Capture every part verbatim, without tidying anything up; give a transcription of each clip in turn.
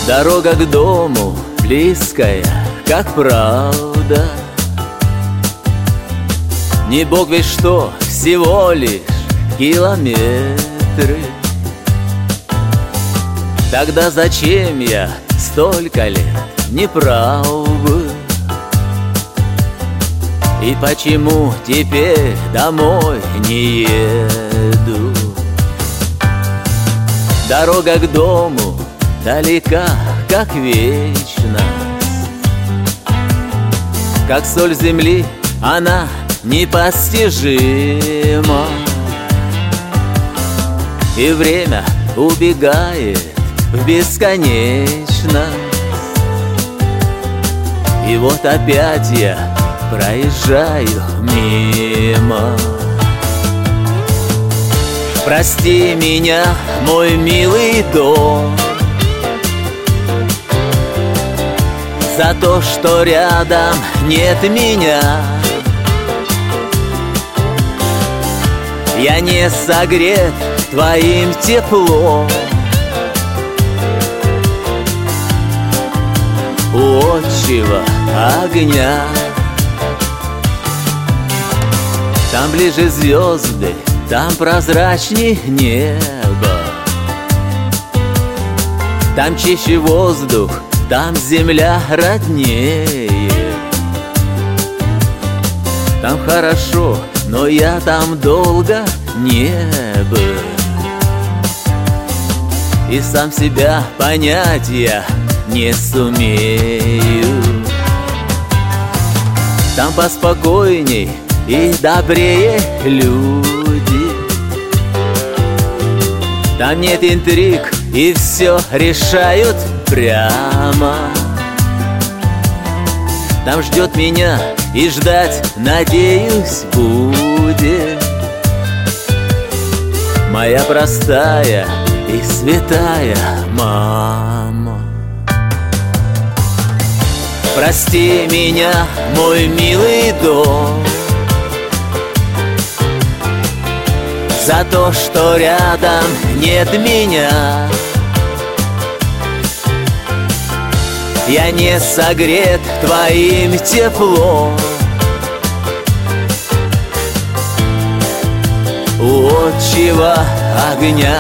Дорога к дому близкая, как правда. Не бог весть что, всего лишь километры. Тогда зачем я столько лет не прав был? И почему теперь домой не еду? Дорога к дому далека, как вечность. Как соль земли она непостижима. И время убегает в бесконечность. И вот опять я проезжаю мимо. Прости меня, мой милый дом, за то, что рядом нет меня. Я не согрет твоим теплом. У отчего огня. Там ближе звезды, там прозрачней небо. Там чище воздух, там земля роднее. Там хорошо, но я там долго не был. И сам себя понять я не сумею. Там поспокойней и добрее люди. Там нет интриг и все решают прямо. Там ждет меня и ждать, надеюсь, будет моя простая и святая мама. Прости меня, мой милый дом, за то, что рядом нет меня. Я не согрет твоим теплом. У отчего огня.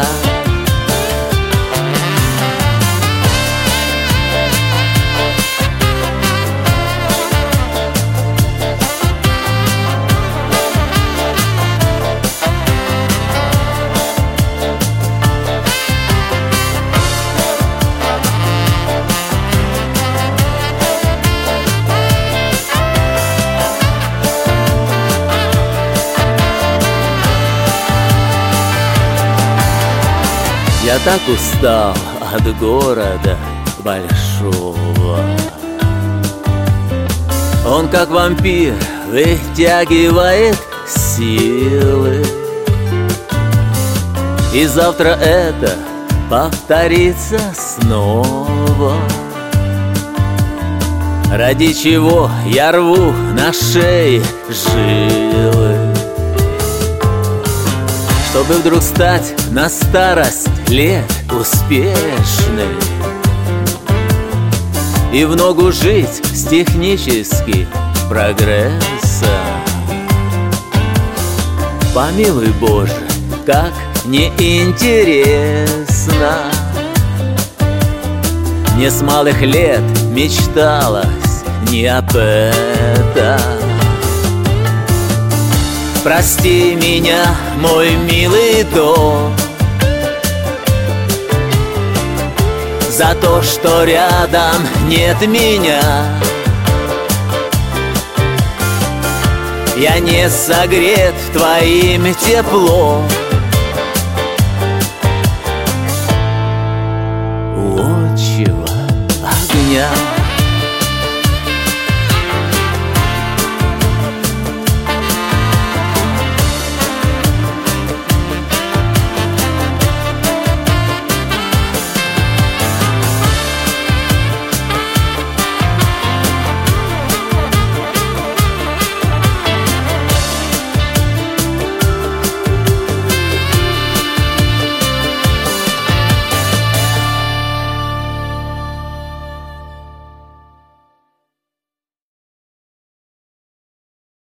Я так устал от города большого. Он как вампир вытягивает силы. И завтра это повторится снова. Ради чего я рву на шее жилы, чтобы вдруг стать на старость лет успешной и в ногу жить с техническим прогрессом. Помилуй, Боже, как неинтересно. Мне с малых лет мечталось не об этом. Прости меня, мой милый дом, за то, что рядом нет меня. Я не согрет твоим теплом. У отчего огня.